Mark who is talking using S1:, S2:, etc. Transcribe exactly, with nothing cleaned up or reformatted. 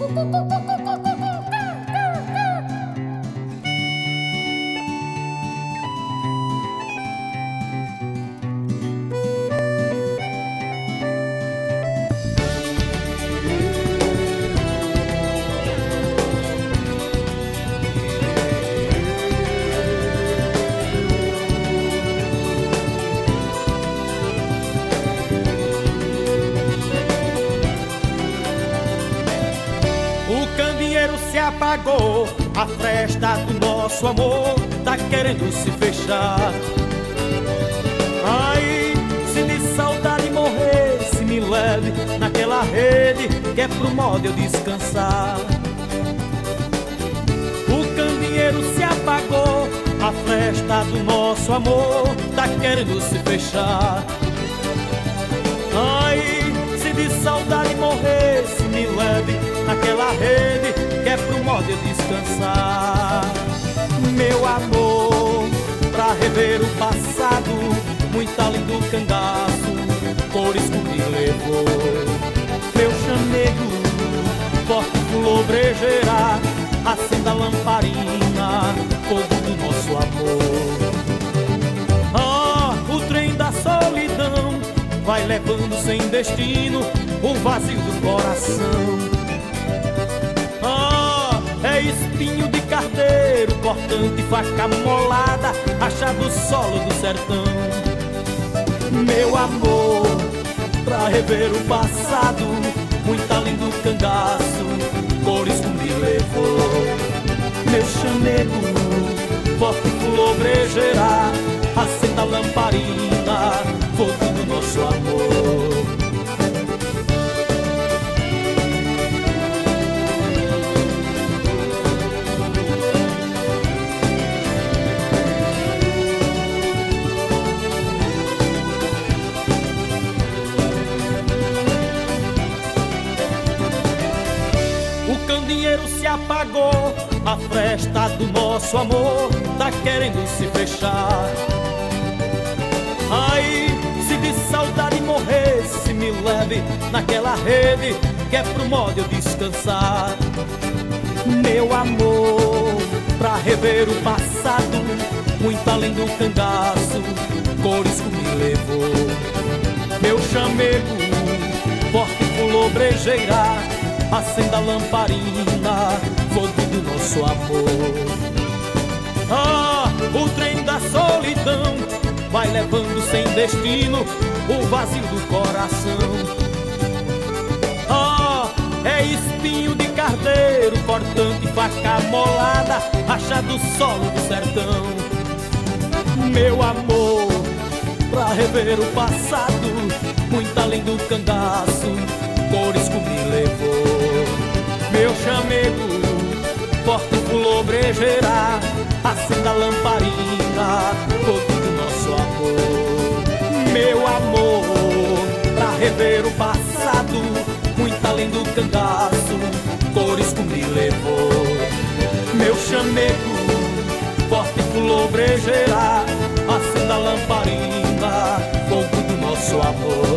S1: Se apagou, a festa do nosso amor tá querendo se fechar. Ai, se de saudade morrer, se me leve naquela rede que é pro modo eu descansar. O candeeiro se apagou, a festa do nosso amor tá querendo se fechar. Ai, se de saudade morrer, se me leve naquela rede que é pro modo eu descansar. Meu amor, pra rever o passado, muito além do cangaço, cores que me levou. Meu chamego, forte flor brejeira, acenda a lamparina, fogo do nosso amor. Ah, o trem da solidão vai levando sem destino o vazio do coração. É espinho de carteiro, cortante, faca molada, achado solo do sertão. Meu amor, pra rever o passado, muito além do cangaço, cores que me levou. Meu chamego, forte flor brejeira, acenda a lamparina, fogo do nosso amor. O candeeiro se apagou, a festa do nosso amor tá querendo se fechar. Ai, se de saudade morrer, se me leve naquela rede que é pro modo eu descansar. Meu amor, pra rever o passado, muito além do cangaço, cores que me levou. Meu chamego, forte flor brejeira, acenda a lamparina, fogo do nosso amor. Ah, o trem da solidão vai levando sem destino o vazio do coração. Ah, é espinho de carneiro, cortante, faca molada, achado solo do sertão. Meu amor, pra rever o passado, muito além do cangaço, cores que me levou. Meu chamego, forte flor brejeira, acenda a lamparina, fogo do nosso amor. Meu amor, pra rever o passado, muito além do cangaço, cores que me levou. Meu chamego, forte flor brejeira, acenda a lamparina, fogo do nosso amor.